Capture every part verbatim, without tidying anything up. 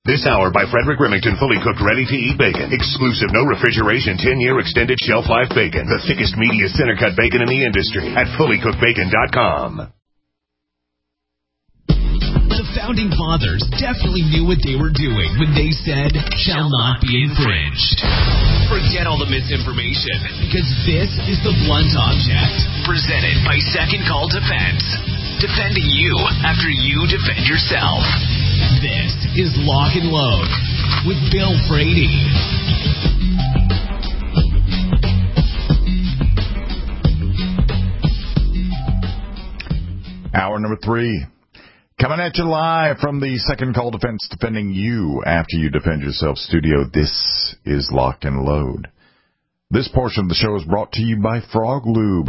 This hour by Frederick Remington, fully cooked, ready-to-eat bacon. Exclusive, no refrigeration, ten-year extended shelf life bacon. The thickest, meatiest center-cut bacon in the industry at fully cooked bacon dot com. The Founding Fathers definitely knew what they were doing when they said, shall not be infringed. Forget all the misinformation, because this is The Blunt Object, presented by Second Call Defense. Defending you after you defend yourself. This is Lock and Load with Bill Frady. Hour number three. Coming at you live from the Second Call Defense, defending you after you defend yourself studio. This is Lock and Load. This portion of the show is brought to you by Frog Lube.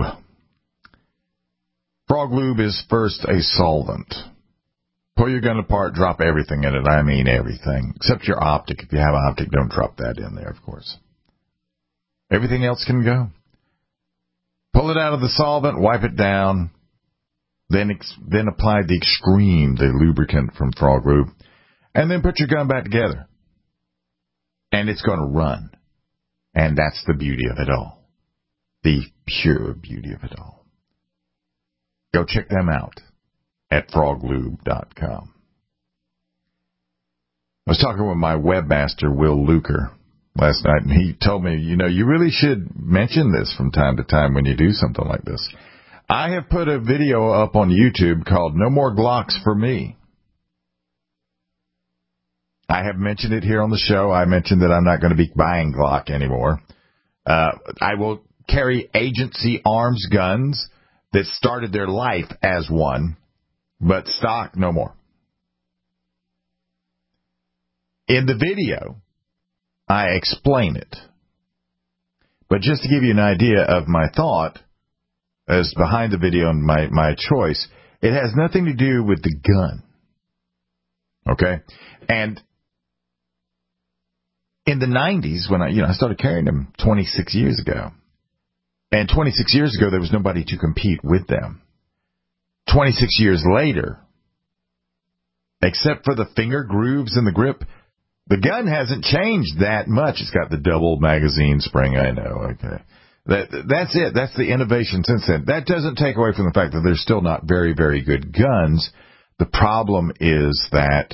Frog Lube is first a solvent. Pull your gun apart, drop everything in it. I mean everything. Except your optic. If you have an optic, don't drop that in there, of course. Everything else can go. Pull it out of the solvent, wipe it down. Then ex- then apply the Extreme, the lubricant from Frog Lube. And then put your gun back together. And it's going to run. And that's the beauty of it all. The pure beauty of it all. Go check them out at frog lube dot com. I was talking with my webmaster, Will Luker, last night, and he told me, you know, you really should mention this from time to time when you do something like this. I have put a video up on YouTube called No More Glocks for Me. I have mentioned it here on the show. I mentioned that I'm not going to be buying Glock anymore. Uh, I will carry agency arms guns that started their life as one, but stock no more. In the video, I explain it. But just to give you an idea of my thought as behind the video and my, my choice, it has nothing to do with the gun. Okay? And in the nineties, when I, you know, I started carrying them twenty-six years ago, and twenty-six years ago, there was nobody to compete with them. twenty-six years later, except for the finger grooves in the grip, the gun hasn't changed that much. It's got the double magazine spring, I know. Okay, that That's it. That's the innovation since then. That doesn't take away from the fact that they're still not very, very good guns. The problem is that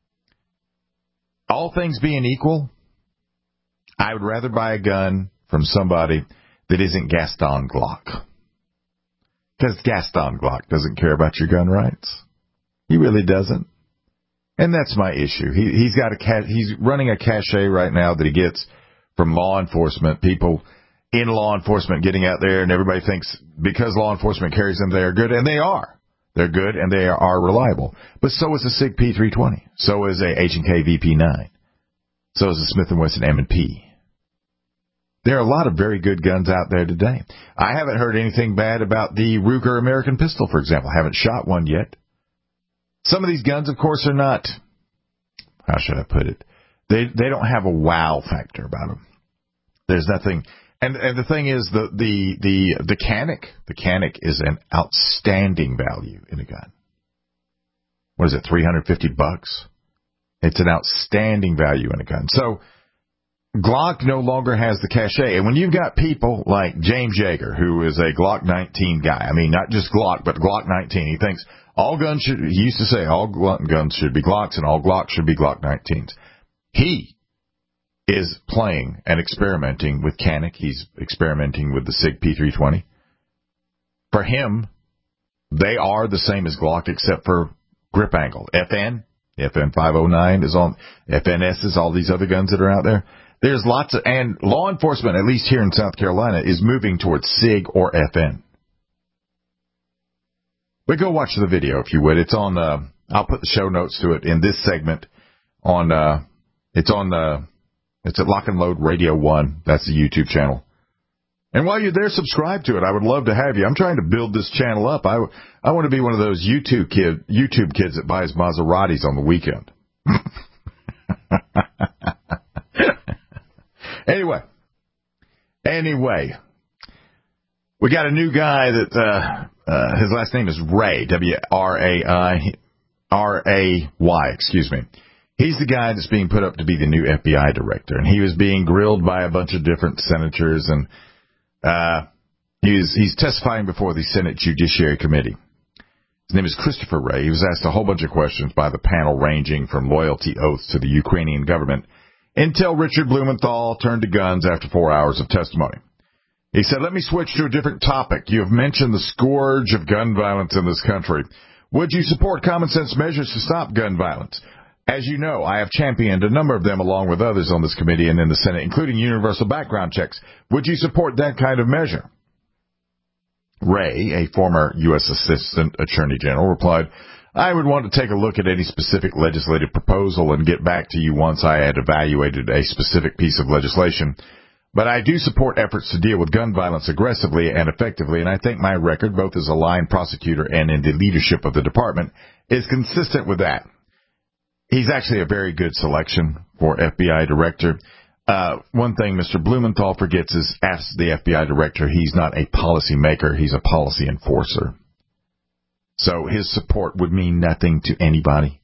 all things being equal, I would rather buy a gun from somebody that isn't Gaston Glock. Because Gaston Glock doesn't care about your gun rights. He really doesn't. And that's my issue. He, he's got a ca- he's running a cachet right now that he gets from law enforcement, people in law enforcement getting out there, and everybody thinks because law enforcement carries them, they are good, and they are. They're good, and they are reliable. But so is a SIG P three twenty. So is a H and K V P nine. So is a Smith and Wesson M and P. There are a lot of very good guns out there today. I haven't heard anything bad about the Ruger American pistol, for example. I haven't shot one yet. Some of these guns, of course, are not, how should I put it? They they don't have a wow factor about them. There's nothing, and, and the thing is, the, the, the, the Canic, the Canic is an outstanding value in a gun. What is it, three hundred fifty bucks? It's an outstanding value in a gun. So, Glock no longer has the cachet. And when you've got people like James Yeager, who is a Glock nineteen guy, I mean, not just Glock, but Glock nineteen, he thinks all guns should, he used to say all guns should be Glocks and all Glocks should be Glock nineteens. He is playing and experimenting with Canic. He's experimenting with the SIG P three twenty. For him, they are the same as Glock except for grip angle. F N, F N five oh nine is on, F N S's, all these other guns that are out there. There's lots of, and law enforcement, at least here in South Carolina, is moving towards SIG or F N. But go watch the video if you would. It's on, uh, I'll put the show notes to it in this segment on, uh, it's on, uh, it's at Lock and Load Radio one. That's the YouTube channel. And while you're there, subscribe to it. I would love to have you. I'm trying to build this channel up. I, I want to be one of those YouTube kid, YouTube kids that buys Maseratis on the weekend. Anyway, anyway, we got a new guy that, uh, uh, his last name is Ray, W R A I, R A Y, excuse me. He's the guy that's being put up to be the new F B I director, and he was being grilled by a bunch of different senators, and uh, he's he's testifying before the Senate Judiciary Committee. His name is Christopher Wray. He was asked a whole bunch of questions by the panel, ranging from loyalty oaths to the Ukrainian government, until Richard Blumenthal turned to guns after four hours of testimony. He said, "Let me switch to a different topic. You have mentioned the scourge of gun violence in this country. Would you support common sense measures to stop gun violence? As you know, I have championed a number of them along with others on this committee and in the Senate, including universal background checks. Would you support that kind of measure?" Wray, a former U S Assistant Attorney General, replied, "I would want to take a look at any specific legislative proposal and get back to you once I had evaluated a specific piece of legislation. But I do support efforts to deal with gun violence aggressively and effectively, and I think my record, both as a line prosecutor and in the leadership of the department, is consistent with that." He's actually a very good selection for F B I director. Uh, one thing Mister Blumenthal forgets is, as the F B I director, he's not a policy maker, he's a policy enforcer. So his support would mean nothing to anybody.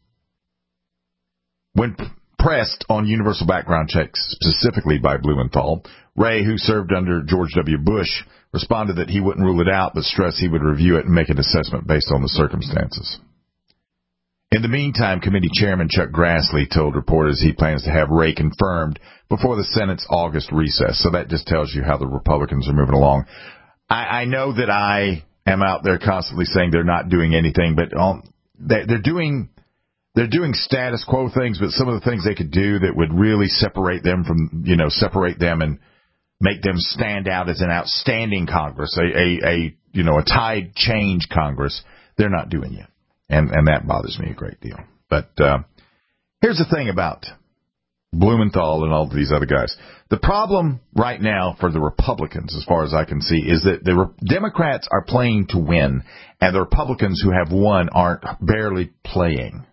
When pressed on universal background checks, specifically by Blumenthal, Wray, who served under George W. Bush, responded that he wouldn't rule it out, but stressed he would review it and make an assessment based on the circumstances. In the meantime, committee chairman Chuck Grassley told reporters he plans to have Wray confirmed before the Senate's August recess. So that just tells you how the Republicans are moving along. I, I know that I am out there constantly saying they're not doing anything, but um, they, they're doing they're doing status quo things. But some of the things they could do that would really separate them from, you know, separate them and make them stand out as an outstanding Congress, a, a, a you know, a tide change Congress, they're not doing yet. And and that bothers me a great deal. But uh, here's the thing about Blumenthal and all of these other guys. The problem right now for the Republicans, as far as I can see, is that the Re- Democrats are playing to win, and the Republicans who have won aren't barely playing.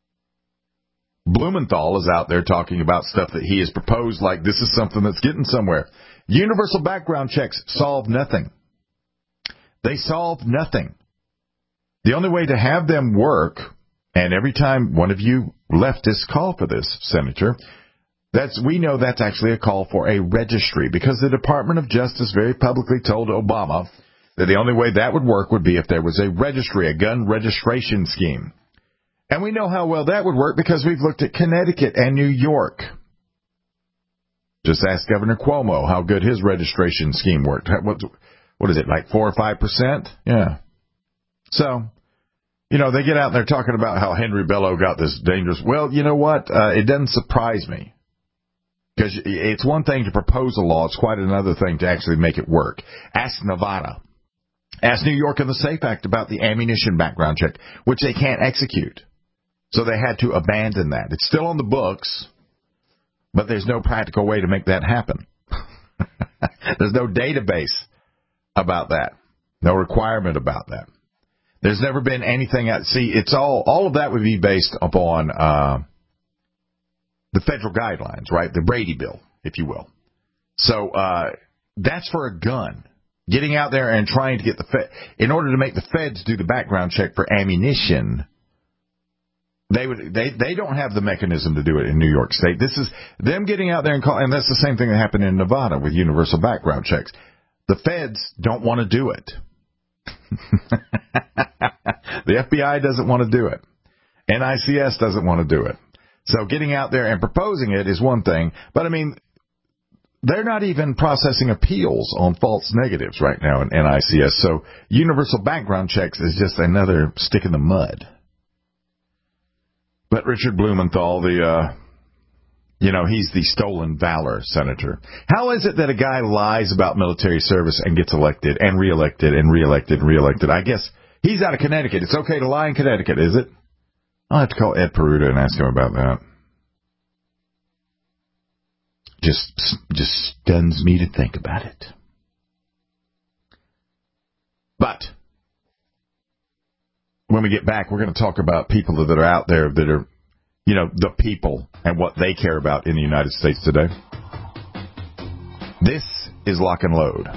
Blumenthal is out there talking about stuff that he has proposed, like this is something that's getting somewhere. Universal background checks solve nothing. They solve nothing. The only way to have them work, and every time one of you leftists call for this, Senator, that's we know that's actually a call for a registry, because the Department of Justice very publicly told Obama that the only way that would work would be if there was a registry, a gun registration scheme. And we know how well that would work because we've looked at Connecticut and New York. Just ask Governor Cuomo how good his registration scheme worked. What, what is it, like four or five percent? Yeah. So, you know, they get out and they're talking about how Henry Bello got this dangerous. Well, you know what? Uh, it doesn't surprise me. Because it's one thing to propose a law. It's quite another thing to actually make it work. Ask Nevada. Ask New York and the SAFE Act about the ammunition background check, which they can't execute. So they had to abandon that. It's still on the books, but there's no practical way to make that happen. There's no database about that. No requirement about that. There's never been anything else. See, it's all, all of that would be based upon uh, the federal guidelines, right? The Brady Bill, if you will. So uh, that's for a gun. Getting out there and trying to get the Fed, in order to make the feds do the background check for ammunition, they would they they don't have the mechanism to do it in New York State. This is them getting out there and call, and that's the same thing that happened in Nevada with universal background checks. The feds don't want to do it. The F B I doesn't want to do it. N I C S doesn't want to do it. So getting out there and proposing it is one thing, but I mean, they're not even processing appeals on false negatives right now in N I C S. So universal background checks is just another stick in the mud. But Richard Blumenthal, the, uh, you know, he's the stolen valor senator. How is it that a guy lies about military service and gets elected and reelected and reelected and reelected? I guess he's out of Connecticut. It's okay to lie in Connecticut, is it? I'll have to call Ed Peruta and ask him about that. Just, just stuns me to think about it. But when we get back, we're going to talk about people that are out there that are, you know, the people and what they care about in the United States today. This is Lock and Load.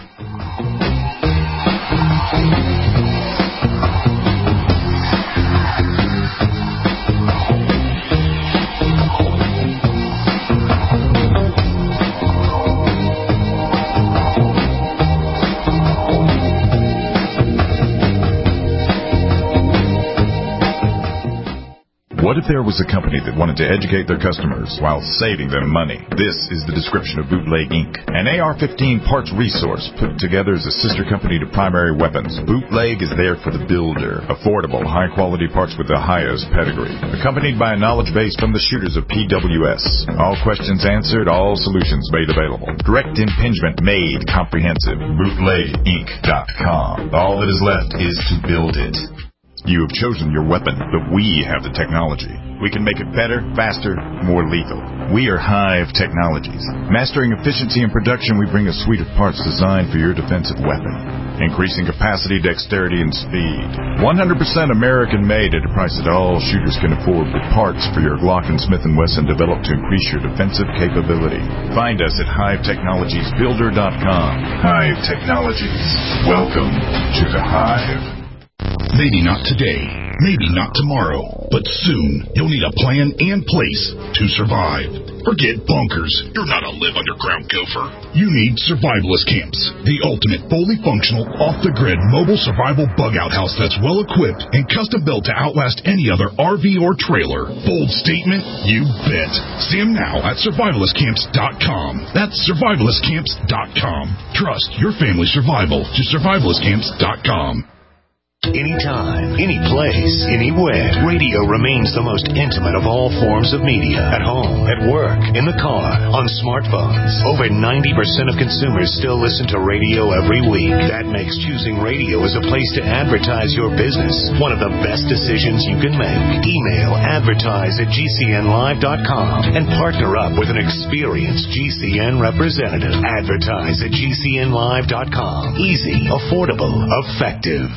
there was a company that wanted to educate their customers while saving them money, this is the description of Bootleg Incorporated. An A R fifteen parts resource put together as a sister company to Primary Weapons. Bootleg is there for the builder. Affordable, high-quality parts with the highest pedigree. Accompanied by a knowledge base from the shooters of P W S. All questions answered, all solutions made available. Direct impingement made comprehensive. Bootleg Inc dot com. All that is left is to build it. You have chosen your weapon, but we have the technology. We can make it better, faster, more lethal. We are Hive Technologies. Mastering efficiency and production, we bring a suite of parts designed for your defensive weapon. Increasing capacity, dexterity, and speed. one hundred percent American-made at a price that all shooters can afford, with parts for your Glock and Smith and Wesson developed to increase your defensive capability. Find us at hive technologies builder dot com. Hive Technologies. Welcome to the Hive. Maybe not today, maybe not tomorrow, but soon you'll need a plan and place to survive. Forget bunkers. You're not a live underground gopher. You need Survivalist Camps, the ultimate fully functional, off-the-grid mobile survival bug-out house that's well-equipped and custom-built to outlast any other R V or trailer. Bold statement? You bet. See them now at survivalist camps dot com. That's survivalist camps dot com. Trust your family's survival to survivalist camps dot com. Anytime, any place, anywhere, radio remains the most intimate of all forms of media. At home, at work, in the car, on smartphones. Over ninety percent of consumers still listen to radio every week. That makes choosing radio as a place to advertise your business one of the best decisions you can make. Email advertise at G C N live dot com and partner up with an experienced G C N representative. Advertise at G C N live dot com. Easy, affordable, effective.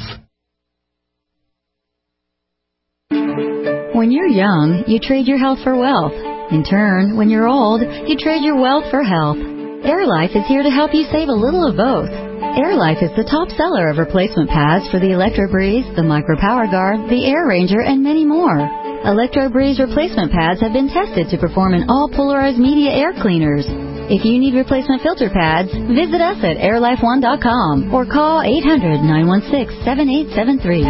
When you're young, you trade your health for wealth. In turn, when you're old, you trade your wealth for health. AirLife is here to help you save a little of both. AirLife is the top seller of replacement pads for the ElectroBreeze, the Micro Power Guard, the Air Ranger, and many more. ElectroBreeze replacement pads have been tested to perform in all polarized media air cleaners. If you need replacement filter pads, visit us at air life one dot com or call eight hundred, nine one six, seven eight seven three.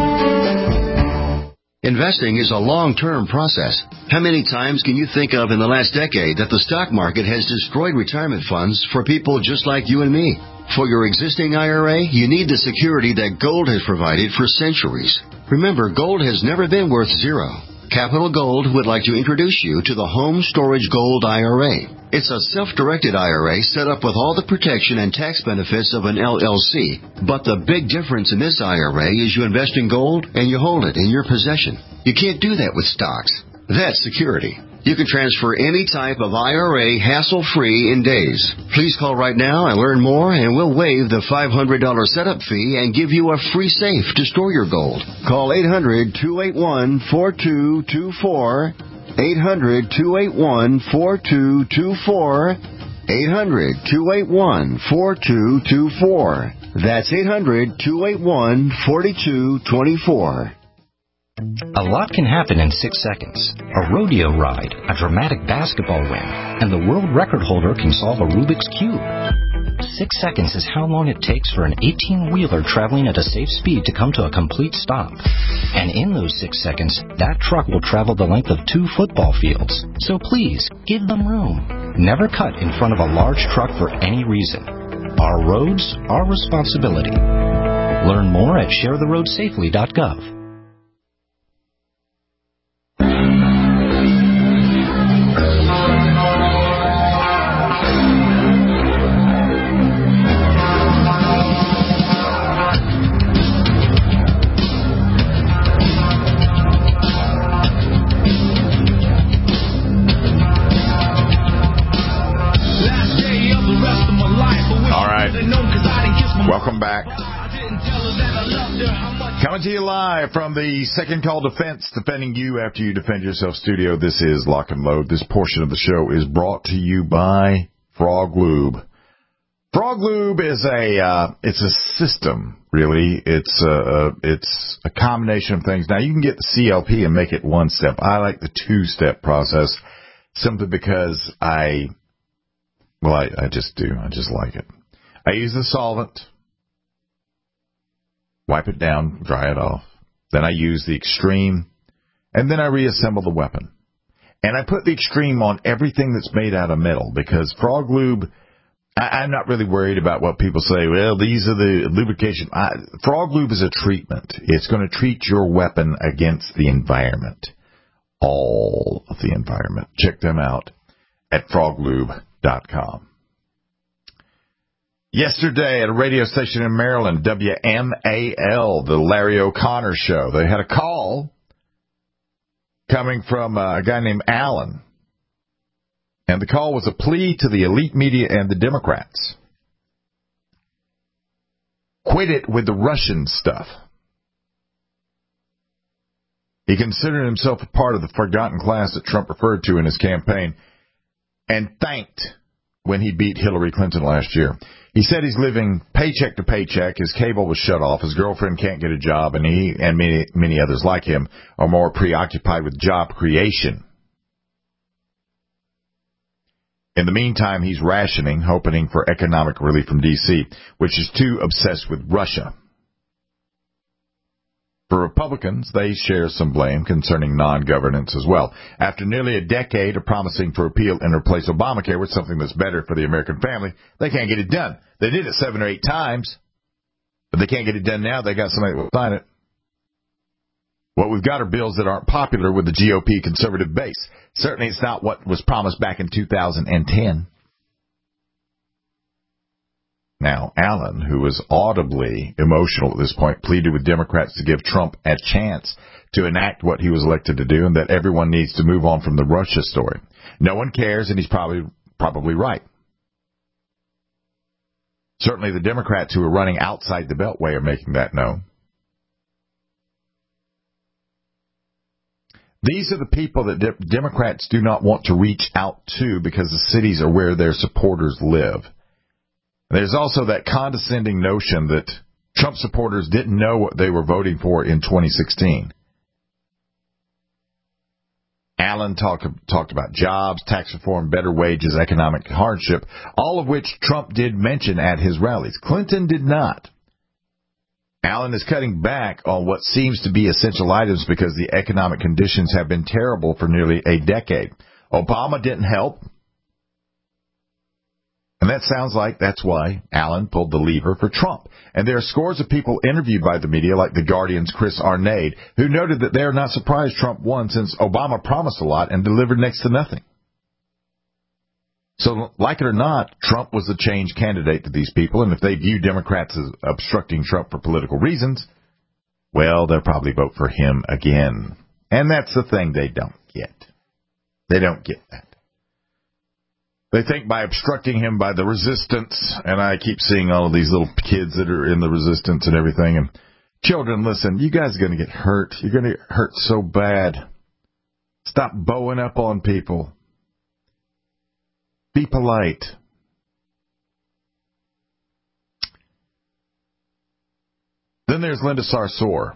Investing is a long-term process. How many times can you think of in the last decade that the stock market has destroyed retirement funds for people just like you and me? For your existing I R A, you need the security that gold has provided for centuries. Remember, gold has never been worth zero. Capital Gold would like to introduce you to the Home Storage Gold I R A. It's a self-directed I R A set up with all the protection and tax benefits of an L L C. But the big difference in this I R A is you invest in gold and you hold it in your possession. You can't do that with stocks. That's security. You can transfer any type of I R A hassle-free in days. Please call right now and learn more, and we'll waive the five hundred dollars setup fee and give you a free safe to store your gold. Call eight hundred, two eight one, four two two four, eight hundred, two eight one, four two two four, eight hundred, two eight one, four two two four. That's eight hundred, two eight one, four two two four. A lot can happen in six seconds. A rodeo ride, a dramatic basketball win, and the world record holder can solve a Rubik's Cube. Six seconds is how long it takes for an eighteen-wheeler traveling at a safe speed to come to a complete stop. And in those six seconds, that truck will travel the length of two football fields. So please, give them room. Never cut in front of a large truck for any reason. Our roads, our responsibility. Learn more at share the road safely dot gov. Welcome back. Coming to you live from the Second Call Defense, defending you after you defend yourself studio. This is Lock and Load. This portion of the show is brought to you by Frog Lube. Frog Lube is a uh, it's a system, really. It's a it's a combination of things. Now you can get the C L P and make it one step. I like the two step process simply because I well I, I just do. I just like it. I use the solvent. Wipe it down, dry it off. Then I use the Extreme and then I reassemble the weapon. And I put the extreme on everything that's made out of metal, because frog lube, I, I'm not really worried about what people say. Well, these are the lubrication. I, frog lube is a treatment. It's going to treat your weapon against the environment. All of the environment. Check them out at frog lube dot com. Yesterday at a radio station in Maryland, W M A L, the Larry O'Connor Show, they had a call coming from a guy named Alan. And the call was a plea to the elite media and the Democrats. Quit it with the Russian stuff. He considered himself a part of the forgotten class that Trump referred to in his campaign and thanked when he beat Hillary Clinton last year. He said he's living paycheck to paycheck. His cable was shut off. His girlfriend can't get a job, and he and many, many others like him are more preoccupied with job creation. In the meantime, he's rationing, hoping for economic relief from D C, which is too obsessed with Russia. For Republicans, they share some blame concerning non-governance as well. After nearly a decade of promising to repeal and replace Obamacare with something that's better for the American family, they can't get it done. They did it seven or eight times, but they can't get it done now. They got somebody that will sign it. What we've got are bills that aren't popular with the G O P conservative base. Certainly it's not what was promised back in two thousand ten. Now, Allen, who was audibly emotional at this point, pleaded with Democrats to give Trump a chance to enact what he was elected to do and that everyone needs to move on from the Russia story. No one cares, and he's probably probably right. Certainly the Democrats who are running outside the Beltway are making that known. These are the people that de- Democrats do not want to reach out to because the cities are where their supporters live. There's also that condescending notion that Trump supporters didn't know what they were voting for in twenty sixteen. Allen talked, talked about jobs, tax reform, better wages, economic hardship, all of which Trump did mention at his rallies. Clinton did not. Allen is cutting back on what seems to be essential items because the economic conditions have been terrible for nearly a decade. Obama didn't help. And that sounds like that's why Allen pulled the lever for Trump. And there are scores of people interviewed by the media, like The Guardian's Chris Arnade, who noted that they are not surprised Trump won since Obama promised a lot and delivered next to nothing. So, like it or not, Trump was the change candidate to these people, and if they view Democrats as obstructing Trump for political reasons, well, they'll probably vote for him again. And that's the thing they don't get. They don't get that. They think by obstructing him by the resistance, and I keep seeing all of these little kids that are in the resistance and everything, and children, listen, you guys are going to get hurt. You're going to get hurt so bad. Stop bowing up on people. Be polite. Then there's Linda Sarsour.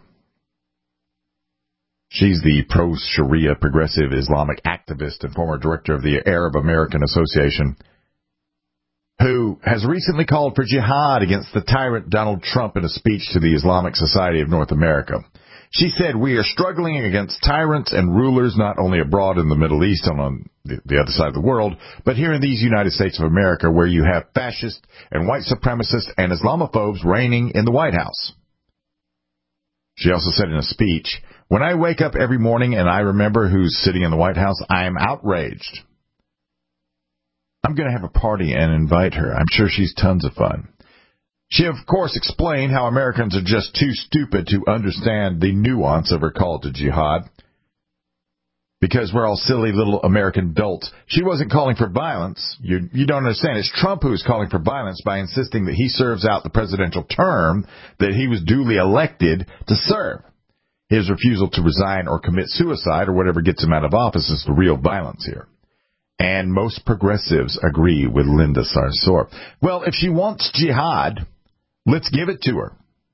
She's the pro-Sharia progressive Islamic activist and former director of the Arab American Association, who has recently called for jihad against the tyrant Donald Trump in a speech to the Islamic Society of North America. She said, "We are struggling against tyrants and rulers not only abroad in the Middle East and on the, the other side of the world, but here in these United States of America where you have fascists and white supremacists and Islamophobes reigning in the White House." She also said in a speech, "When I wake up every morning and I remember who's sitting in the White House, I am outraged. I'm going to have a party and invite her. I'm sure she's tons of fun." She, of course, explained how Americans are just too stupid to understand the nuance of her call to jihad, because we're all silly little American dolts. She wasn't calling for violence. You, you don't understand. It's Trump who is calling for violence by insisting that he serves out the presidential term that he was duly elected to serve. His refusal to resign or commit suicide or whatever gets him out of office is the real violence here. And most progressives agree with Linda Sarsour. Well, if she wants jihad, let's give it to her.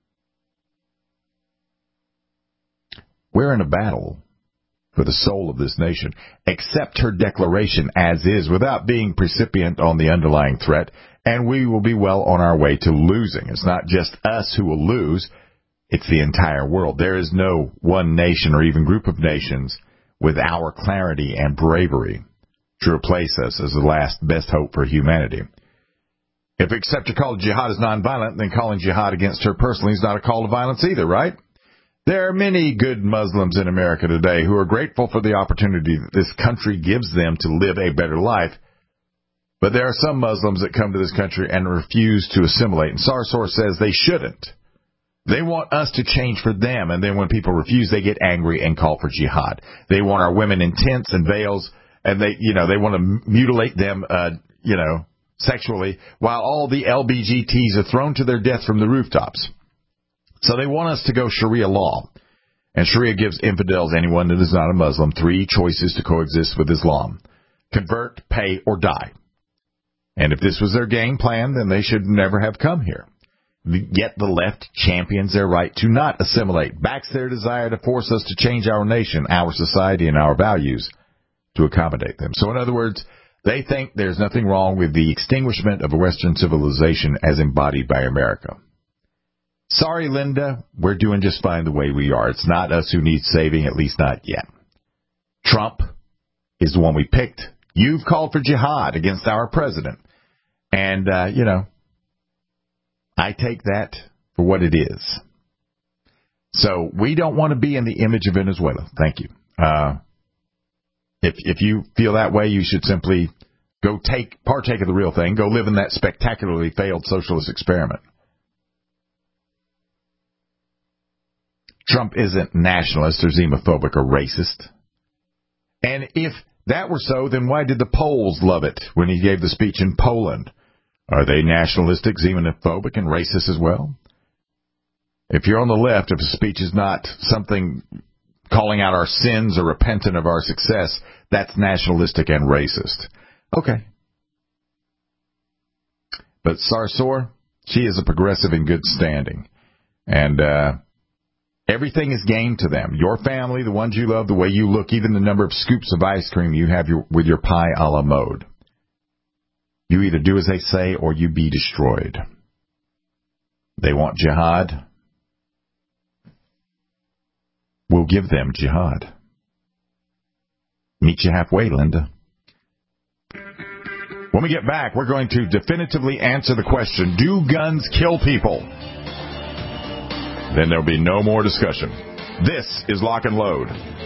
We're in a battle for the soul of this nation. Accept her declaration as is without being precipient on the underlying threat, and we will be well on our way to losing. It's not just us who will lose. It's the entire world. There is no one nation or even group of nations with our clarity and bravery to replace us as the last best hope for humanity. If we accept your call to jihad as nonviolent, then calling jihad against her personally is not a call to violence either, right? There are many good Muslims in America today who are grateful for the opportunity that this country gives them to live a better life. But there are some Muslims that come to this country and refuse to assimilate. And Sarsour says they shouldn't. They want us to change for them. And then when people refuse, they get angry and call for jihad. They want our women in tents and veils. And they, you know, they want to mutilate them, uh, you know, sexually, while all the L B G Ts are thrown to their death from the rooftops. So they want us to go Sharia law. And Sharia gives infidels, anyone that is not a Muslim, three choices to coexist with Islam: convert, pay, or die. And if this was their game plan, then they should never have come here. Yet the left champions their right to not assimilate, backs their desire to force us to change our nation, our society, and our values to accommodate them. So in other words, they think there's nothing wrong with the extinguishment of a Western civilization as embodied by America. Sorry, Linda, we're doing just fine the way we are. It's not us who needs saving, at least not yet. Trump is the one we picked. You've called for jihad against our president. And, uh, you know, I take that for what it is. So we don't want to be in the image of Venezuela. Thank you. Uh, if if you feel that way, you should simply go take partake of the real thing. Go live in that spectacularly failed socialist experiment. Trump isn't nationalist or xenophobic or racist. And if that were so, then why did the Poles love it when he gave the speech in Poland? Are they nationalistic, xenophobic, and racist as well? If you're on the left, if a speech is not something calling out our sins or repentant of our success, that's nationalistic and racist. Okay. But Sarsour, she is a progressive in good standing. And uh, everything is gained to them. Your family, the ones you love, the way you look, even the number of scoops of ice cream you have your, with your pie a la mode. You either do as they say or you be destroyed. They want jihad. We'll give them jihad. Meet you halfway, Linda. When we get back, we're going to definitively answer the question, do guns kill people? Then there'll be no more discussion. This is Lock and Load.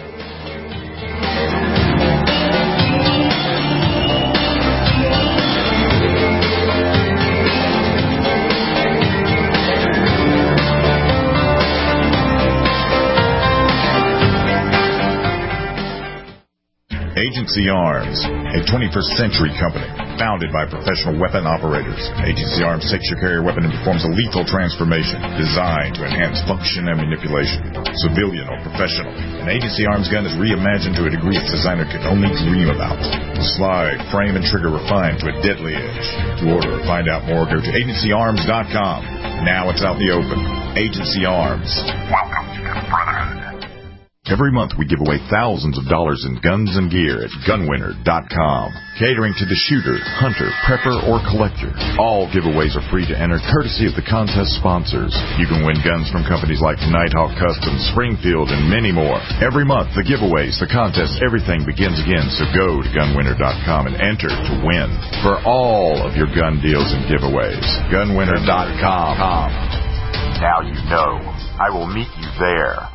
Agency Arms, a twenty-first century company, founded by professional weapon operators. Agency Arms takes your carrier weapon and performs a lethal transformation designed to enhance function and manipulation, civilian or professional. An Agency Arms gun is reimagined to a degree its designer could only dream about. The slide, frame, and trigger refined to a deadly edge. To order or find out more, go to agency arms dot com. Now it's out in the open. Agency Arms. Welcome to the Brotherhood. Every month we give away thousands of dollars in guns and gear at gun winner dot com. Catering to the shooter, hunter, prepper, or collector. All giveaways are free to enter, courtesy of the contest sponsors. You can win guns from companies like Nighthawk Customs, Springfield, and many more. Every month, the giveaways, the contests, everything begins again. So go to gun winner dot com and enter to win for all of your gun deals and giveaways. gun winner dot com. Now you know. I will meet you there.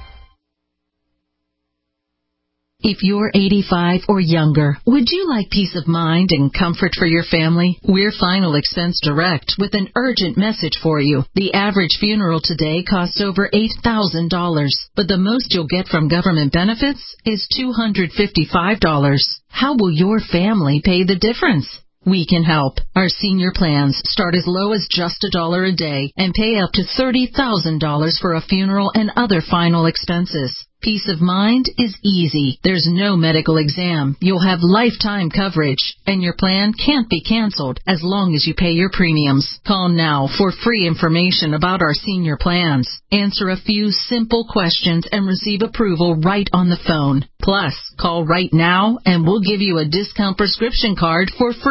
If you're eighty-five or younger, would you like peace of mind and comfort for your family? We're Final Expense Direct with an urgent message for you. The average funeral today costs over eight thousand dollars, but the most you'll get from government benefits is two hundred fifty-five dollars. How will your family pay the difference? We can help. Our senior plans start as low as just a dollar a day and pay up to thirty thousand dollars for a funeral and other final expenses. Peace of mind is easy. There's no medical exam. You'll have lifetime coverage, and your plan can't be canceled as long as you pay your premiums. Call now for free information about our senior plans. Answer a few simple questions and receive approval right on the phone. Plus, call right now and we'll give you a discount prescription card for free.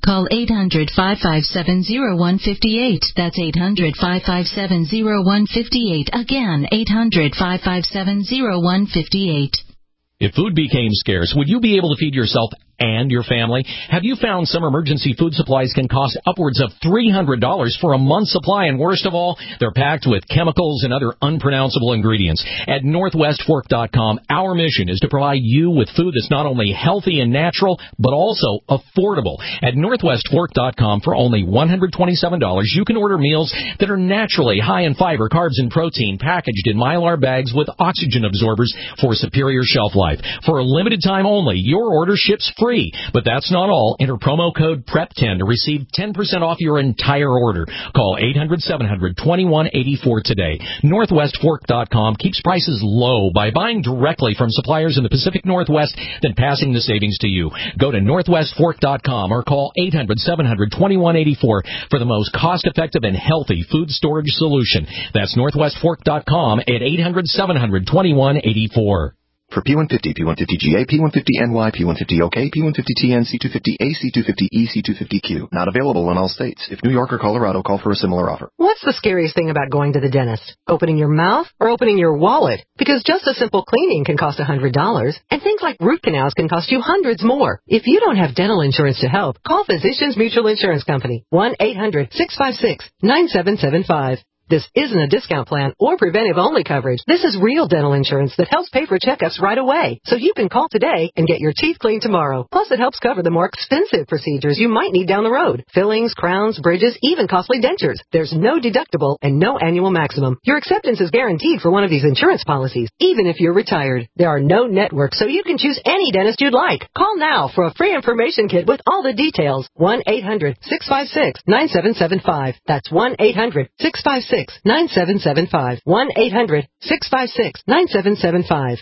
Call eight hundred, five five seven, zero one five eight. That's eight hundred, five five seven, zero one five eight. Again, eight hundred, five five seven, zero one five eight. If food became scarce, would you be able to feed yourself and your family? Have you found some emergency food supplies can cost upwards of three hundred dollars for a month's supply? And worst of all, they're packed with chemicals and other unpronounceable ingredients. At Northwest Fork dot com, our mission is to provide you with food that's not only healthy and natural, but also affordable. At Northwest Fork dot com, for only one hundred twenty-seven dollars, you can order meals that are naturally high in fiber, carbs, and protein, packaged in Mylar bags with oxygen absorbers for superior shelf life. For a limited time only, your order ships free. But that's not all. Enter promo code P R E P ten to receive ten percent off your entire order. Call eight hundred, seven hundred, twenty-one eighty-four today. Northwest Fork dot com keeps prices low by buying directly from suppliers in the Pacific Northwest, then passing the savings to you. Go to Northwest Fork dot com or call eight hundred, seven hundred, twenty-one eighty-four for the most cost-effective and healthy food storage solution. That's Northwest Fork dot com at eight hundred, seven hundred, twenty-one eighty-four. For P one fifty, P one fifty G A, P one fifty N Y, P one fifty O K, P one fifty T N, C two fifty A, C two fifty E, C two fifty Q. Not available in all states. If New York or Colorado, call for a similar offer. What's the scariest thing about going to the dentist? Opening your mouth or opening your wallet? Because just a simple cleaning can cost one hundred dollars, and things like root canals can cost you hundreds more. If you don't have dental insurance to help, call Physicians Mutual Insurance Company. one eight hundred, six five six, nine seven seven five. This isn't a discount plan or preventive-only coverage. This is real dental insurance that helps pay for checkups right away, so you can call today and get your teeth cleaned tomorrow. Plus, it helps cover the more expensive procedures you might need down the road. Fillings, crowns, bridges, even costly dentures. There's no deductible and no annual maximum. Your acceptance is guaranteed for one of these insurance policies, even if you're retired. There are no networks, so you can choose any dentist you'd like. Call now for a free information kit with all the details. one eight hundred, six five six, nine seven seven five. That's one eight hundred, six five six, nine seven seven five. one eight hundred, six five six, nine seven seven five.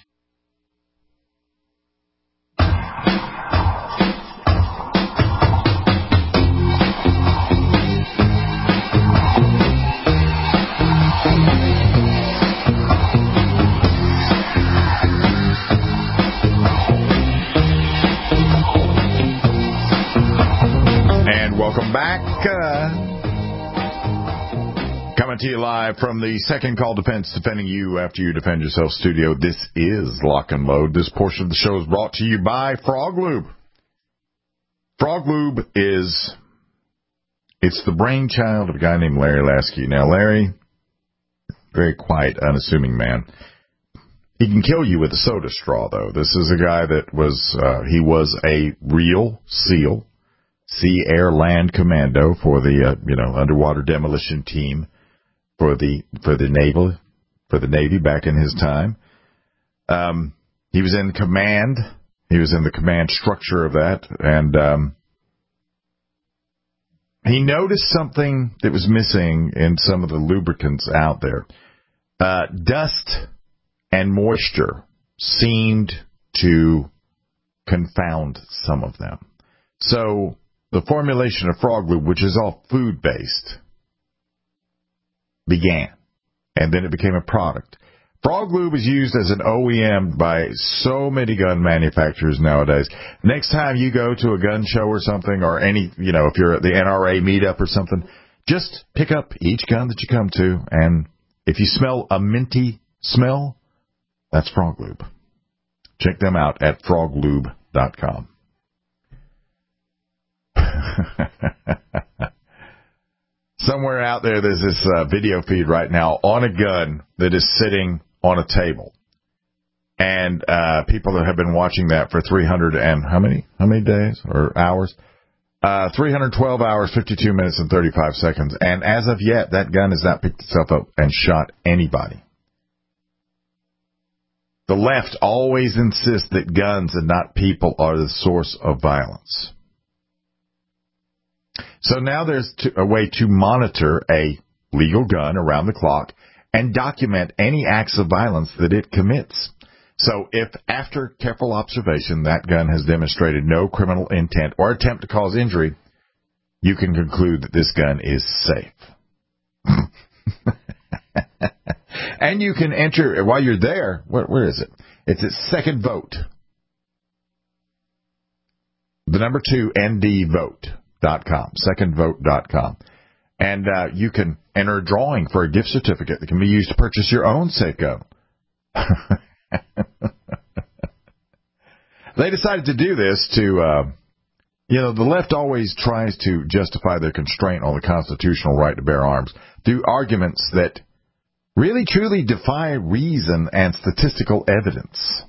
And welcome back. Uh... Coming to you live from the Second Call Defense, defending you after you defend yourself studio. This is Lock and Load. This portion of the show is brought to you by Frog Lube. Frog Lube is, it's the brainchild of a guy named Larry Lasky. Now, Larry, very quiet, unassuming man. He can kill you with a soda straw, though. This is a guy that was, uh, he was a real SEAL, Sea, Air, Land Commando for the, uh, you know, underwater demolition team. For the for the naval for the Navy back in his time, um, he was in command. He was in the command structure of that, and um, he noticed something that was missing in some of the lubricants out there. Uh, dust and moisture seemed to confound some of them. So the formulation of Frog Lube, which is all food based, began, and then it became a product. Frog Lube is used as an O E M by so many gun manufacturers nowadays. Next time you go to a gun show or something, or any, you know, if you're at the N R A meetup or something, just pick up each gun that you come to, and if you smell a minty smell, that's Frog Lube. Check them out at frog lube dot com. Somewhere out there, there's this uh, video feed right now on a gun that is sitting on a table. And uh, people that have been watching that for three hundred and how many? How many days or hours? Uh, three hundred twelve hours, fifty-two minutes, and thirty-five seconds. And as of yet, that gun has not picked itself up and shot anybody. The left always insists that guns and not people are the source of violence. So now there's a way to monitor a legal gun around the clock and document any acts of violence that it commits. So if after careful observation that gun has demonstrated no criminal intent or attempt to cause injury, you can conclude that this gun is safe. And you can enter, while you're there, where, where is it? It's at Second Vote. The number two, N D Vote. dot com, second vote dot com. And uh, you can enter a drawing for a gift certificate that can be used to purchase your own Safeco. They decided to do this to, uh, you know, the left always tries to justify their constraint on the constitutional right to bear arms through arguments that really truly defy reason and statistical evidence.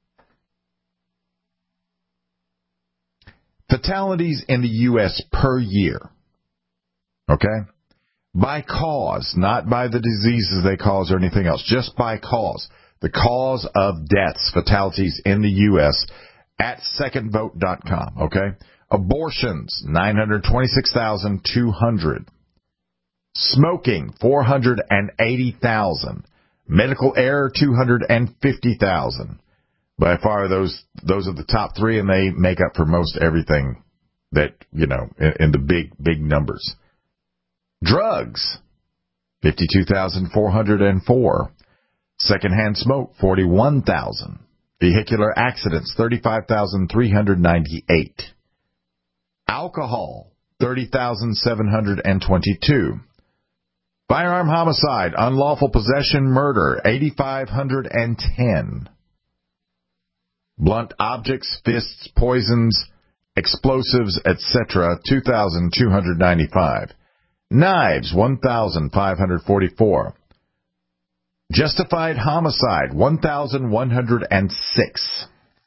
Fatalities in the U S per year, okay, by cause, not by the diseases they cause or anything else, just by cause. The cause of deaths, fatalities in the U S at second vote dot com, okay? Abortions, nine hundred twenty-six thousand two hundred. Smoking, four hundred eighty thousand. Medical error, two hundred fifty thousand. By far, those those are the top three, and they make up for most everything that, you know, in, in the big, big numbers. Drugs, fifty-two thousand four hundred four. Secondhand smoke, forty-one thousand. Vehicular accidents, thirty-five thousand three hundred ninety-eight. Alcohol, thirty thousand seven hundred twenty-two. Firearm homicide, unlawful possession, murder, eight thousand five hundred ten. Blunt objects, fists, poisons, explosives, et cetera, two thousand two hundred ninety-five. Knives, one thousand five hundred forty-four. Justified homicide, one thousand one hundred six.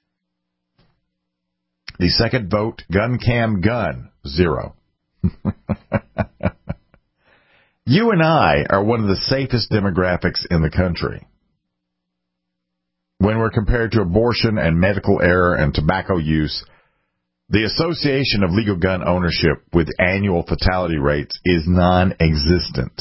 The second vote, gun cam gun, zero. You and I are one of the safest demographics in the country. When we're compared to abortion and medical error and tobacco use, the association of legal gun ownership with annual fatality rates is non-existent.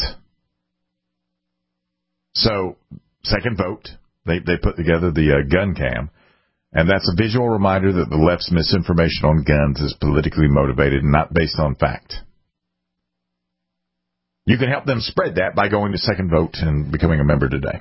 So, second vote, they, they put together the uh, gun cam, and that's a visual reminder that the left's misinformation on guns is politically motivated and not based on fact. You can help them spread that by going to Second Vote and becoming a member today.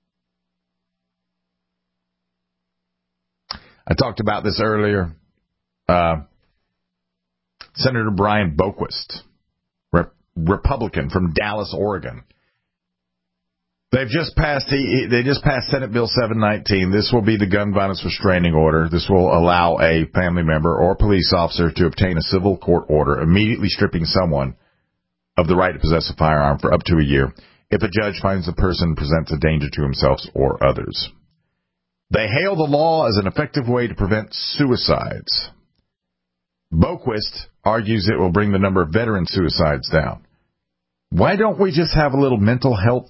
I talked about this earlier. Uh, Senator Brian Boquist, Rep- Republican from Dallas, Oregon. They've just passed. He, they just passed Senate Bill seven nineteen. This will be the gun violence restraining order. This will allow a family member or police officer to obtain a civil court order, immediately stripping someone of the right to possess a firearm for up to a year if a judge finds the person presents a danger to himself or others. They hail the law as an effective way to prevent suicides. Boquist argues it will bring the number of veteran suicides down. Why don't we just have a little mental health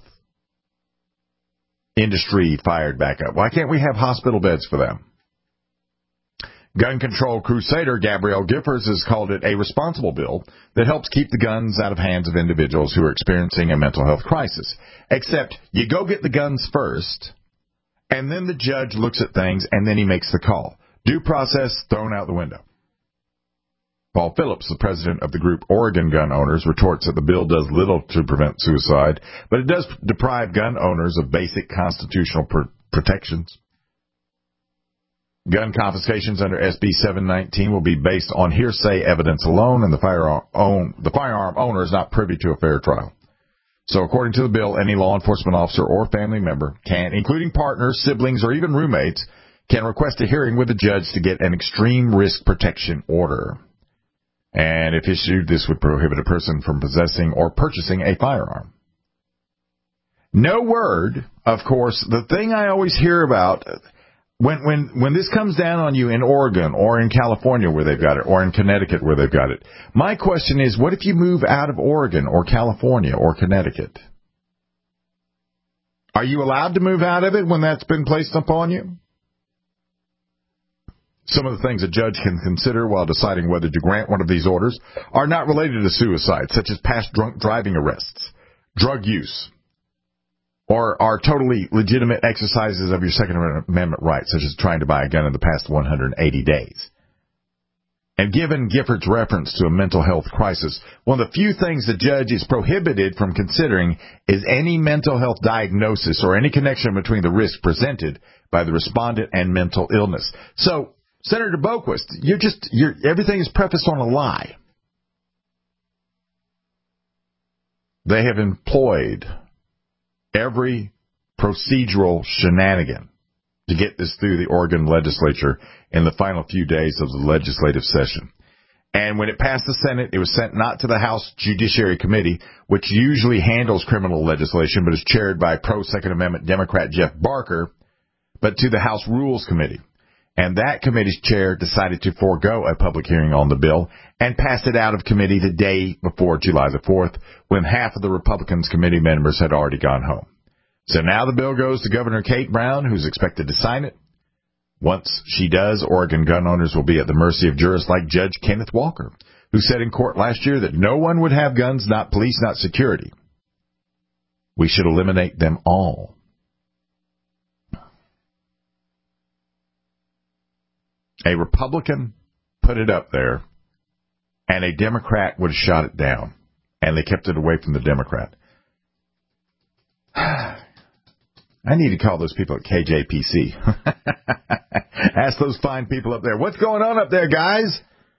industry fired back up? Why can't we have hospital beds for them? Gun control crusader Gabrielle Giffords has called it a responsible bill that helps keep the guns out of hands of individuals who are experiencing a mental health crisis. Except you go get the guns first, and then the judge looks at things, and then he makes the call. Due process thrown out the window. Paul Phillips, the president of the group Oregon Gun Owners, retorts that the bill does little to prevent suicide, but it does deprive gun owners of basic constitutional pr- protections. Gun confiscations under S B seven nineteen will be based on hearsay evidence alone, and the firearm, own, the firearm owner is not privy to a fair trial. So according to the bill, any law enforcement officer or family member can, including partners, siblings, or even roommates, can request a hearing with a judge to get an extreme risk protection order. And if issued, this would prohibit a person from possessing or purchasing a firearm. No word, of course, the thing I always hear about, when when when this comes down on you in Oregon or in California where they've got it, or in Connecticut where they've got it, my question is, what if you move out of Oregon or California or Connecticut? Are you allowed to move out of it when that's been placed upon you? Some of the things a judge can consider while deciding whether to grant one of these orders are not related to suicide, such as past drunk driving arrests, drug use, or are totally legitimate exercises of your Second Amendment rights, such as trying to buy a gun in the past one hundred eighty days. And given Giffords' reference to a mental health crisis, one of the few things the judge is prohibited from considering is any mental health diagnosis or any connection between the risk presented by the respondent and mental illness. So, Senator Boquist, you're just, you're, everything is prefaced on a lie. They have employed every procedural shenanigan to get this through the Oregon legislature in the final few days of the legislative session. And when it passed the Senate, it was sent not to the House Judiciary Committee, which usually handles criminal legislation, but is chaired by pro-Second Amendment Democrat Jeff Barker, but to the House Rules Committee. And that committee's chair decided to forego a public hearing on the bill and passed it out of committee the day before July the fourth, when half of the Republicans' committee members had already gone home. So now the bill goes to Governor Kate Brown, who's expected to sign it. Once she does, Oregon gun owners will be at the mercy of jurists like Judge Kenneth Walker, who said in court last year that no one would have guns, not police, not security. We should eliminate them all. A Republican put it up there, and a Democrat would have shot it down, and they kept it away from the Democrat. I need to call those people at K J P C. Ask those fine people up there, what's going on up there, guys?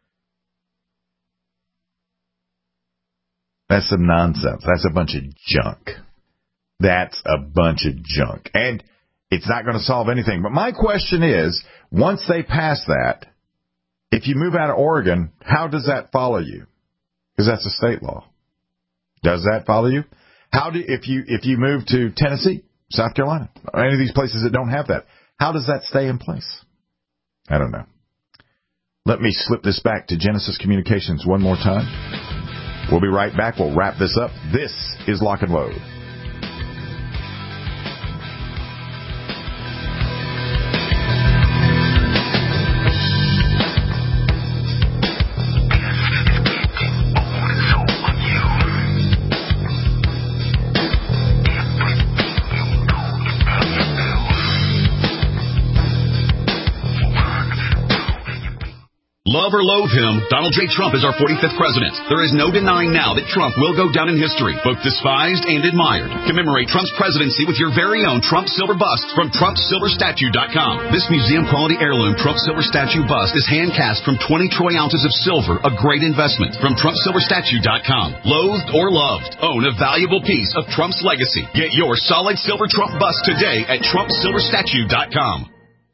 That's some nonsense. That's a bunch of junk. That's a bunch of junk. And it's not going to solve anything. But my question is, once they pass that, if you move out of Oregon, how does that follow you? Because that's a state law. Does that follow you? How do if you if you move to Tennessee, South Carolina, or any of these places that don't have that, how does that stay in place? I don't know. Let me slip this back to Genesis Communications one more time. We'll be right back. We'll wrap this up. This is Lock and Load. Love or loathe him, Donald J. Trump is our forty-fifth president. There is no denying now that Trump will go down in history, both despised and admired. Commemorate Trump's presidency with your very own Trump Silver bust from Trump Silver Statue dot com. This museum-quality heirloom Trump Silver Statue bust is hand-cast from twenty troy ounces of silver, a great investment from Trump Silver Statue dot com. Loathed or loved, own a valuable piece of Trump's legacy. Get your solid silver Trump bust today at Trump Silver Statue dot com.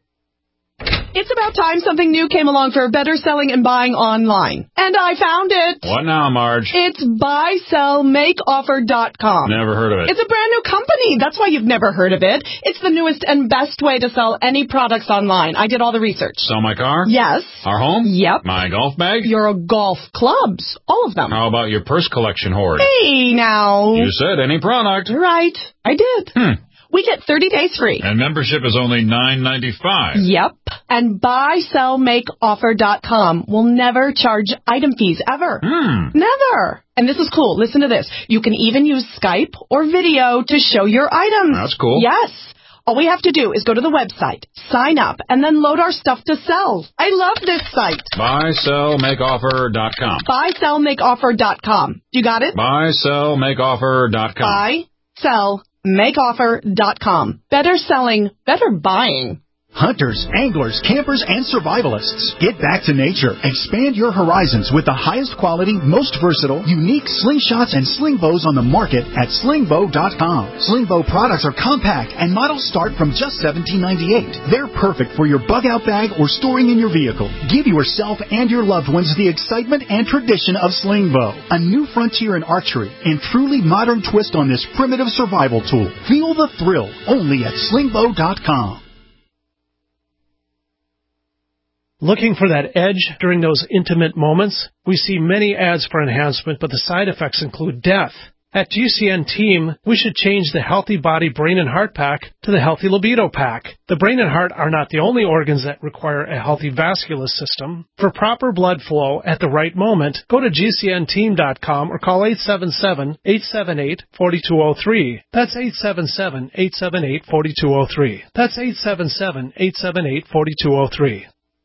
It's about time something new came along for better selling and buying online. And I found it. What now, Marge? It's buy sell make offer dot com. Never heard of it. It's a brand new company. That's why you've never heard of it. It's the newest and best way to sell any products online. I did all the research. Sell my car? Yes. Our home? Yep. My golf bag? Your golf clubs. All of them. How about your purse collection hoard? Hey, now. You said any product. Right. I did. Hmm. We get thirty days free. And membership is only nine ninety-five. Yep. And buy sell make offer dot com will never charge item fees, ever. Hmm. Never. And this is cool. Listen to this. You can even use Skype or video to show your items. That's cool. Yes. All we have to do is go to the website, sign up, and then load our stuff to sell. I love this site. buy sell make offer dot com. buy sell make offer dot com. You got it? buy sell make offer dot com. buy sell make offer dot com. Better selling, better buying. Hunters, anglers, campers, and survivalists. Get back to nature. Expand your horizons with the highest quality, most versatile, unique slingshots and sling bows on the market at sling bow dot com. Sling bow products are compact and models start from just seventeen ninety-eight. They're perfect for your bug-out bag or storing in your vehicle. Give yourself and your loved ones the excitement and tradition of sling bow. A new frontier in archery and truly modern twist on this primitive survival tool. Feel the thrill only at sling bow dot com. Looking for that edge during those intimate moments? We see many ads for enhancement, but the side effects include death. At G C N Team, we should change the Healthy Body Brain and Heart Pack to the Healthy Libido Pack. The brain and heart are not the only organs that require a healthy vascular system. For proper blood flow at the right moment, go to G C N team dot com or call eight seven seven, eight seven eight, four two zero three. That's eight seven seven, eight seven eight, four two zero three. That's eight seven seven, eight seven eight, four two zero three.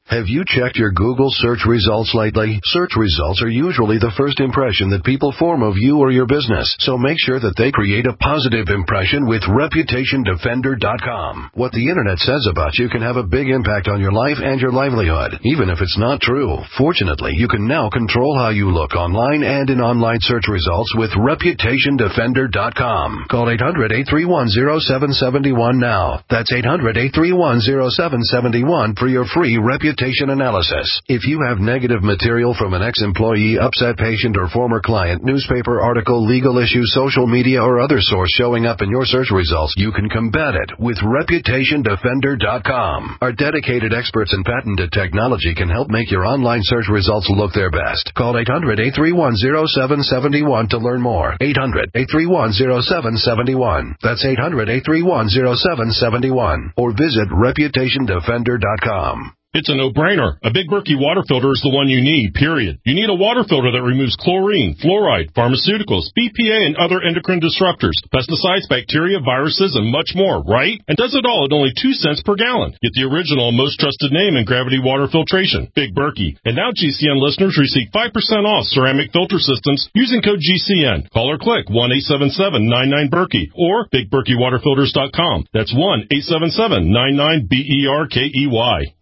Have you checked your Google search results lately? Search results are usually the first impression that people form of you or your business, so make sure that they create a positive impression with Reputation Defender dot com. What the Internet says about you can have a big impact on your life and your livelihood, even if it's not true. Fortunately, you can now control how you look online and in online search results with Reputation Defender dot com. Call eight hundred, eight three one, zero seven seven one now. That's eight hundred, eight three one, zero seven seven one for your free reputation analysis. If you have negative material from an ex-employee, upset patient, or former client, newspaper article, legal issue, social media, or other source showing up in your search results, you can combat it with Reputation Defender dot com. Our dedicated experts in patented technology can help make your online search results look their best. Call eight hundred, eight three one, zero seven seven one to learn more. eight hundred, eight three one, zero seven seven one. That's eight hundred, eight three one, zero seven seven one. Or visit Reputation Defender dot com. It's a no-brainer. A Big Berkey water filter is the one you need, period. You need a water filter that removes chlorine, fluoride, pharmaceuticals, B P A, and other endocrine disruptors, pesticides, bacteria, viruses, and much more, right? And does it all at only two cents per gallon. Get the original and most trusted name in gravity water filtration, Big Berkey. And now G C N listeners receive five percent off ceramic filter systems using code G C N. Call or click one eight seven seven, nine nine, Berkey or Big Berkey Water Filters dot com. That's one eight seven seven, nine nine, B E R K E Y.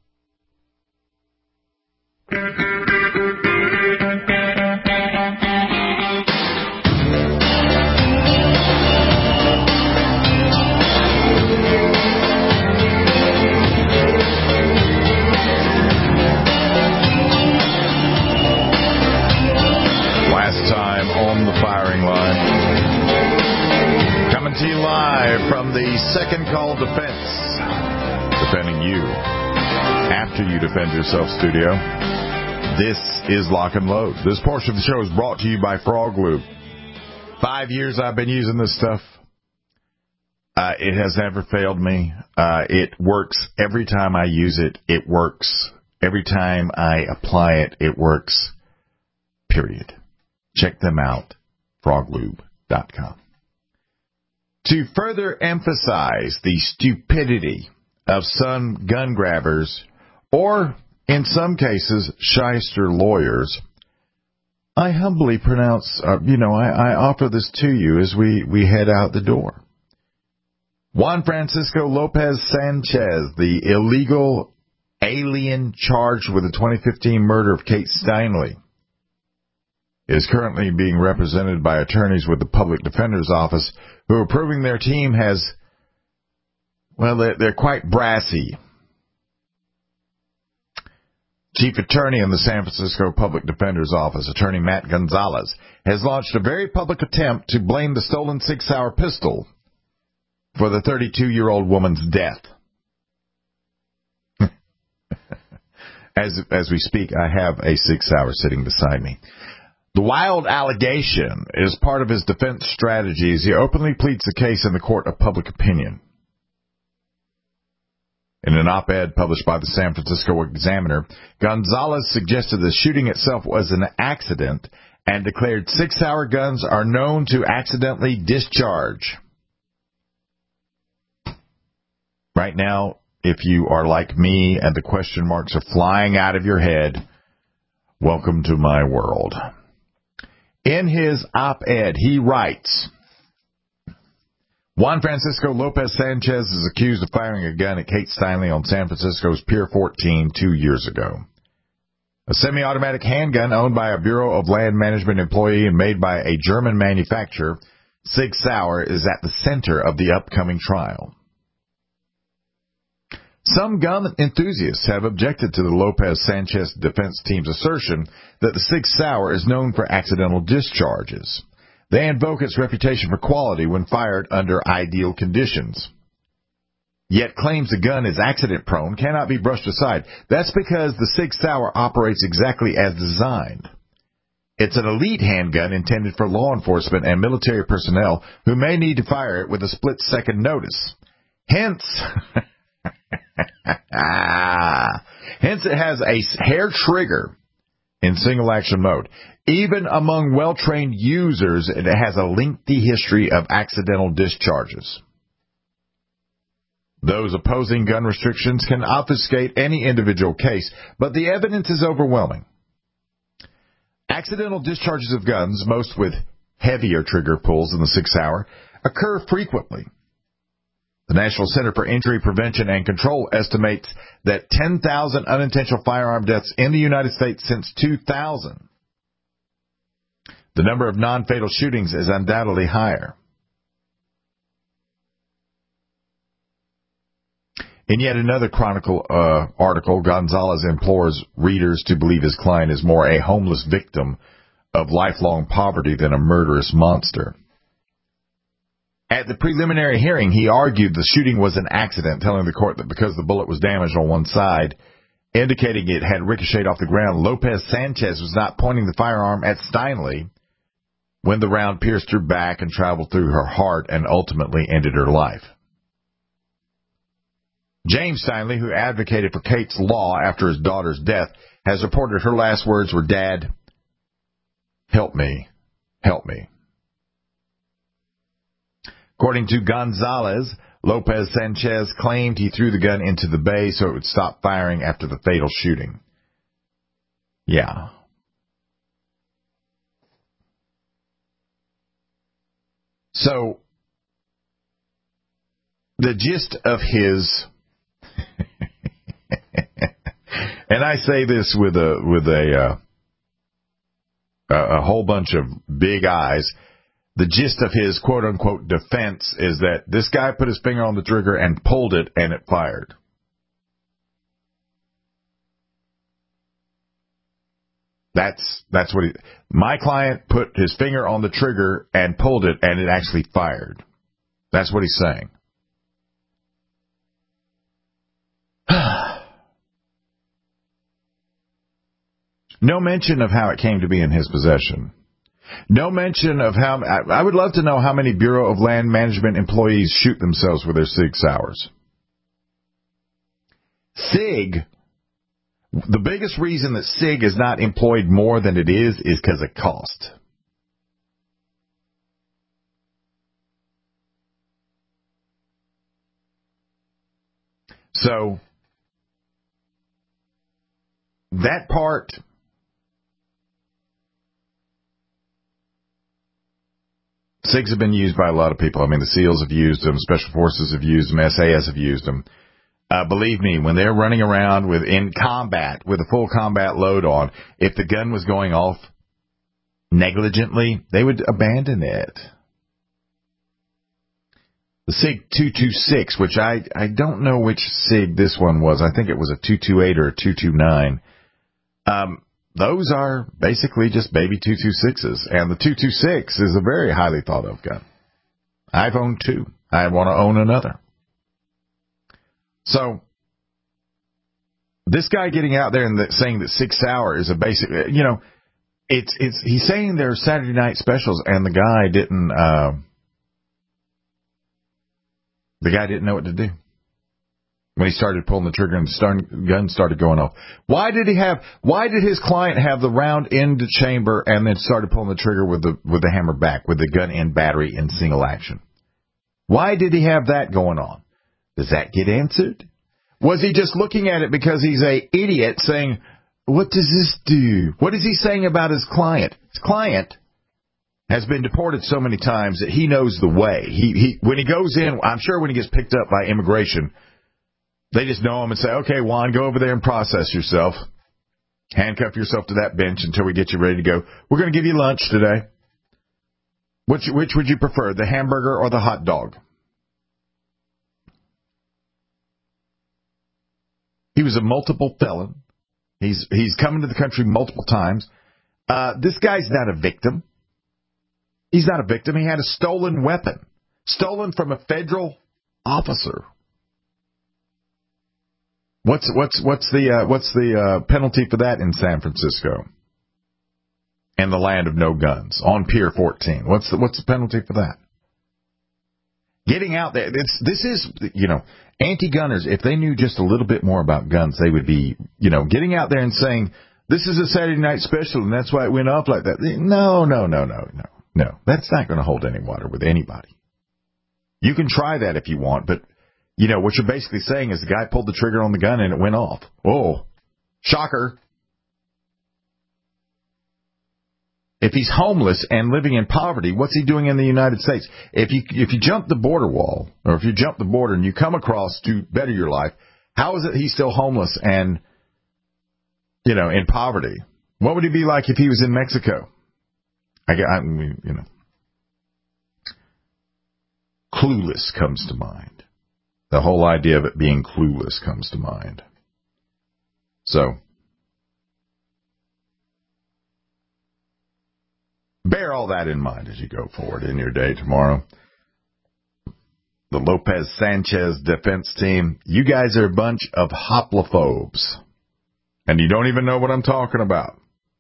Last time on the firing line. Coming to you live from the Second Call Defense. Defending you after you defend yourself studio. This is Lock and Load. This portion of the show is brought to you by Frog Lube. Five years I've been using this stuff. Uh, it has never failed me. Uh, it works every time I use it. It works every time I apply it. It works, period. Check them out, frog lube dot com. To further emphasize the stupidity of some gun grabbers, or in some cases, shyster lawyers, I humbly pronounce, uh, you know, I, I offer this to you as we, we head out the door. Juan Francisco Lopez Sanchez, the illegal alien charged with the twenty fifteen murder of Kate Steinle, is currently being represented by attorneys with the Public Defender's Office who are proving their team has, well, they're, they're quite brassy. Chief Attorney in the San Francisco Public Defender's Office, Attorney Matt Gonzalez, has launched a very public attempt to blame the stolen Sig Sauer pistol for the thirty-two-year-old woman's death. as as we speak, I have a Sig Sauer sitting beside me. The wild allegation is part of his defense strategy as he openly pleads the case in the court of public opinion. In an op-ed published by the San Francisco Examiner, Gonzalez suggested the shooting itself was an accident and declared Sig Sauer guns are known to accidentally discharge. Right now, if you are like me and the question marks are flying out of your head, welcome to my world. In his op-ed, he writes, Juan Francisco Lopez Sanchez is accused of firing a gun at Kate Steinle on San Francisco's Pier fourteen two years ago. A semi-automatic handgun owned by a Bureau of Land Management employee and made by a German manufacturer, Sig Sauer, is at the center of the upcoming trial. Some gun enthusiasts have objected to the Lopez-Sanchez defense team's assertion that the Sig Sauer is known for accidental discharges. They invoke its reputation for quality when fired under ideal conditions. Yet claims the gun is accident-prone cannot be brushed aside. That's because the Sig Sauer operates exactly as designed. It's an elite handgun intended for law enforcement and military personnel who may need to fire it with a split-second notice. Hence... Hence, it has a hair trigger in single-action mode. Even among well-trained users, it has a lengthy history of accidental discharges. Those opposing gun restrictions can obfuscate any individual case, but the evidence is overwhelming. Accidental discharges of guns, most with heavier trigger pulls in the six hour, occur frequently. The National Center for Injury Prevention and Control estimates that ten thousand unintentional firearm deaths in the United States since two thousand. The number of non-fatal shootings is undoubtedly higher. In yet another Chronicle uh, article, Gonzalez implores readers to believe his client is more a homeless victim of lifelong poverty than a murderous monster. At the preliminary hearing, he argued the shooting was an accident, telling the court that because the bullet was damaged on one side, indicating it had ricocheted off the ground, Lopez Sanchez was not pointing the firearm at Steinle when the round pierced her back and traveled through her heart and ultimately ended her life. James Steinle, who advocated for Kate's law after his daughter's death, has reported her last words were, "Dad, help me, help me." According to Gonzalez, Lopez Sanchez claimed he threw the gun into the bay so it would stop firing after the fatal shooting. Yeah. So, the gist of his... and I say this with a with a uh, a whole bunch of big eyes. The gist of his quote-unquote defense is that this guy put his finger on the trigger and pulled it, and it fired. That's that's what he... My client put his finger on the trigger and pulled it, and it actually fired. That's what he's saying. No mention of how it came to be in his possession. No mention of how... I would love to know how many Bureau of Land Management employees shoot themselves with their SIG Sauers. SIG, the biggest reason that SIG is not employed more than it is is because of cost. So, that part... SIGs have been used by a lot of people. I mean, the SEALs have used them, Special Forces have used them, S A S have used them. Uh, believe me, when they're running around with in combat with a full combat load on, if the gun was going off negligently, they would abandon it. The SIG two twenty-six, which I, I don't know which SIG this one was. I think it was a two twenty-eight or a two twenty-nine. Um, Those are basically just baby two twenty-sixes, and the two twenty-six is a very highly thought of gun. I've owned two. I want to own another. So, this guy getting out there and the, saying that Sig Sauer is a basic, you know, it's it's he's saying they're Saturday night specials, and the guy didn't uh, the guy didn't know what to do when he started pulling the trigger and the start, gun started going off. Why did he have? Why did his client have the round in the chamber and then started pulling the trigger with the with the hammer back with the gun in battery in single action? Why did he have that going on? Does that get answered? Was he just looking at it because he's a idiot saying, "What does this do?" What is he saying about his client? His client has been deported so many times that he knows the way. He he when he goes in, I'm sure when he gets picked up by immigration, they just know him and say, "Okay, Juan, go over there and process yourself. Handcuff yourself to that bench until we get you ready to go. We're going to give you lunch today. Which, which would you prefer, the hamburger or the hot dog?" He was a multiple felon. He's he's come into the country multiple times. Uh, this guy's not a victim. He's not a victim. He had a stolen weapon, stolen from a federal officer. What's what's what's the uh, what's the uh, penalty for that in San Francisco? In the land of no guns on Pier fourteen. What's the what's the penalty for that? Getting out there. It's, this is you know anti-gunners. If they knew just a little bit more about guns, they would be you know getting out there and saying this is a Saturday night special and that's why it went off like that. No, no, no, no, no, no. That's not going to hold any water with anybody. You can try that if you want, but you know, what you're basically saying is the guy pulled the trigger on the gun and it went off. Oh, shocker. If he's homeless and living in poverty, what's he doing in the United States? If you if you jump the border wall, or if you jump the border and you come across to better your life, how is it he's still homeless and, you know, in poverty? What would he be like if he was in Mexico? I, I mean, you know, clueless comes to mind. The whole idea of it being clueless comes to mind. So, bear all that in mind as you go forward in your day tomorrow. The Lopez Sanchez defense team, you guys are a bunch of hoplophobes. And you don't even know what I'm talking about.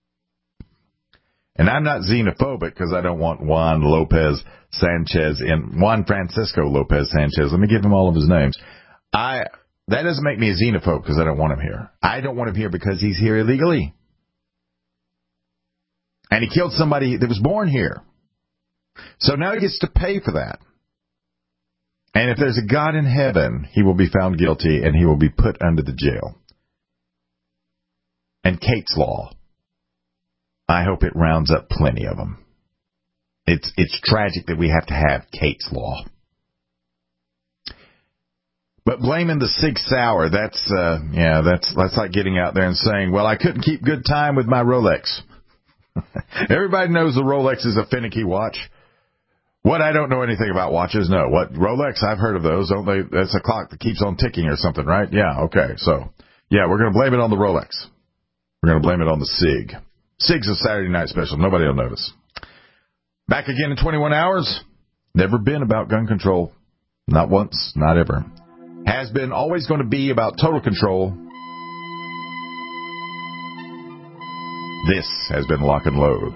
And I'm not xenophobic because I don't want Juan Lopez Sanchez and Juan Francisco Lopez Sanchez. Let me give him all of his names. I that doesn't make me a xenophobe because I don't want him here. I don't want him here because he's here illegally. And he killed somebody that was born here. So now he gets to pay for that. And if there's a God in heaven, he will be found guilty and he will be put under the jail. And Kate's Law, I hope it rounds up plenty of them. It's it's tragic that we have to have Kate's Law. But blaming the Sig Sauer, that's uh, yeah, that's that's like getting out there and saying, well, I couldn't keep good time with my Rolex. Everybody knows the Rolex is a finicky watch. What, I don't know anything about watches? No. What, Rolex? I've heard of those. Don't they? That's a clock that keeps on ticking or something, right? Yeah. Okay. So yeah, we're going to blame it on the Rolex. We're going to blame it on the Sig. Sig's a Saturday night special. Nobody will notice. Back again in twenty-one hours. Never been about gun control. Not once. Not ever. Has been always going to be about total control. This has been Lock and Load.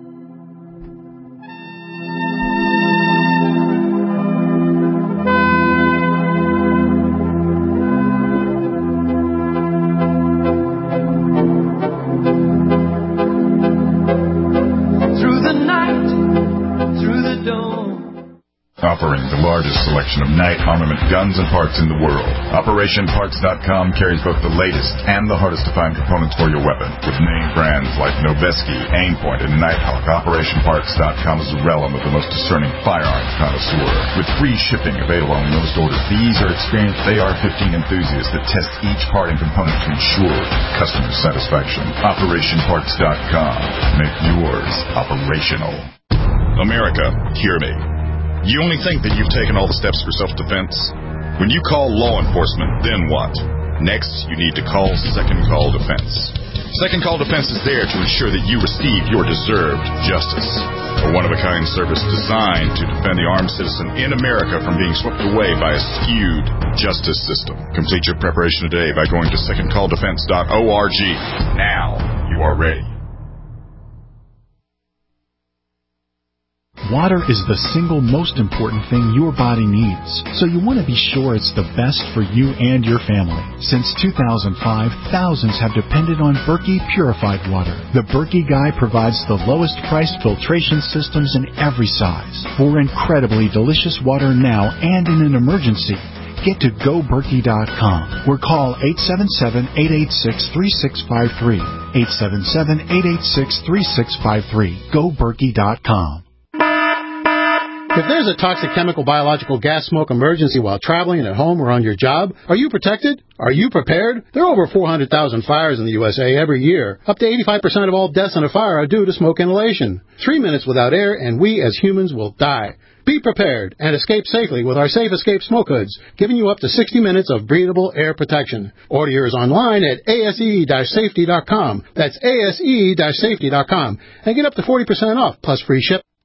Offering the largest selection of night armament guns and parts in the world, Operation Parts dot com carries both the latest and the hardest to find components for your weapon. With name brands like Noveske, Aimpoint, and Nighthawk, Operation Parts dot com is the realm of the most discerning firearms connoisseur. With free shipping available on most orders, these are experienced A R fifteen enthusiasts that test each part and component to ensure customer satisfaction. Operation Parts dot com. Make yours operational. America, hear me. You only think that you've taken all the steps for self-defense? When you call law enforcement, then what? Next, you need to call Second Call Defense. Second Call Defense is there to ensure that you receive your deserved justice. A one-of-a-kind service designed to defend the armed citizen in America from being swept away by a skewed justice system. Complete your preparation today by going to second call defense dot org. Now you are ready. Water is the single most important thing your body needs, so you want to be sure it's the best for you and your family. Since two thousand five, thousands have depended on Berkey purified water. The Berkey Guy provides the lowest priced filtration systems in every size. For incredibly delicious water now and in an emergency, get to go berkey dot com or call eight seven seven, eight eight six, three six five three. eight seven seven, eight eight six, three six five three. go berkey dot com. If there's a toxic chemical, biological, gas, smoke emergency while traveling at home or on your job, are you protected? Are you prepared? There are over four hundred thousand fires in the U S A every year. Up to eighty-five percent of all deaths in a fire are due to smoke inhalation. Three minutes without air and we as humans will die. Be prepared and escape safely with our Safe Escape Smoke Hoods, giving you up to sixty minutes of breathable air protection. Order yours online at A S E safety dot com. That's A S E safety dot com. And get up to forty percent off plus free ship.